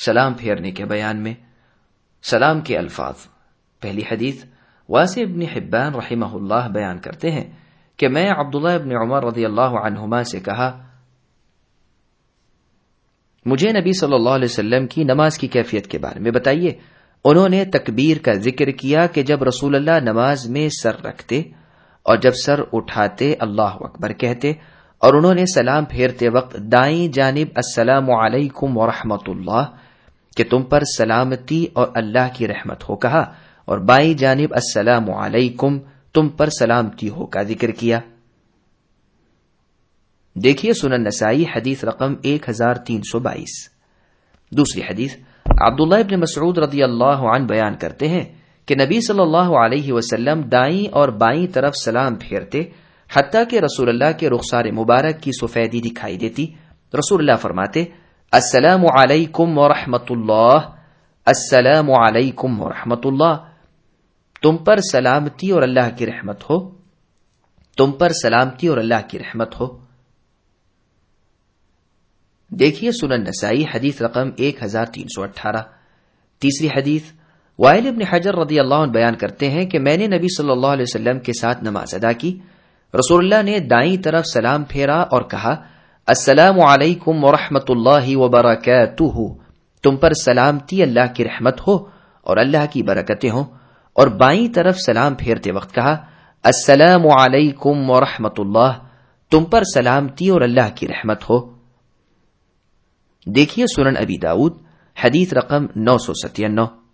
سلام پھیرنے کے بیان میں سلام کے الفاظ۔ پہلی حدیث واسع ابن حبان رحمہ اللہ بیان کرتے ہیں کہ میں عبداللہ ابن عمر رضی اللہ عنہما سے کہا، مجھے نبی صلی اللہ علیہ وسلم کی نماز کی کیفیت کے بارے میں بتائیے۔ انہوں نے تکبیر کا ذکر کیا کہ جب رسول اللہ نماز میں سر رکھتے اور جب سر اٹھاتے اللہ اکبر کہتے، اور انہوں نے سلام پھیرتے وقت دائیں جانب السلام علیکم ورحمۃ اللہ کہ تم پر سلامتی اور اللہ کی رحمت ہو کہا، اور بائیں جانب السلام علیکم تم پر سلامتی ہو کا ذکر کیا۔ دیکھیے سنن نسائی حدیث رقم 1322۔ دوسری حدیث عبداللہ ابن مسعود رضی اللہ عنہ بیان کرتے ہیں کہ نبی صلی اللہ علیہ وسلم دائیں اور بائیں طرف سلام پھیرتے حتیٰ کہ رسول اللہ کے رخسار مبارک کی سفیدی دکھائی دیتی۔ رسول اللہ فرماتے، السلام علیکم ورحمۃ اللہ، السلام علیکم ورحمۃ اللہ، تم پر سلامتی اور اللہ کی رحمت ہو، تم پر سلامتی اور اللہ کی رحمت ہو۔ دیکھیے سنن نسائی حدیث رقم 1318۔ تیسری حدیث وائل ابن حجر رضی اللہ عنہ بیان کرتے ہیں کہ میں نے نبی صلی اللہ علیہ وسلم کے ساتھ نماز ادا کی۔ رسول اللہ نے دائیں طرف سلام پھیرا اور کہا، السلام علیکم ورحمۃ اللہ وبرکاتہ، تم پر سلامتی اللہ کی رحمت ہو اور اللہ کی برکتیں ہوں، اور بائیں طرف سلام پھیرتے وقت کہا، السلام علیکم ورحمۃ اللہ، تم پر سلامتی اور اللہ کی رحمت ہو۔ دیکھیے سنن ابی داؤد حدیث رقم 997۔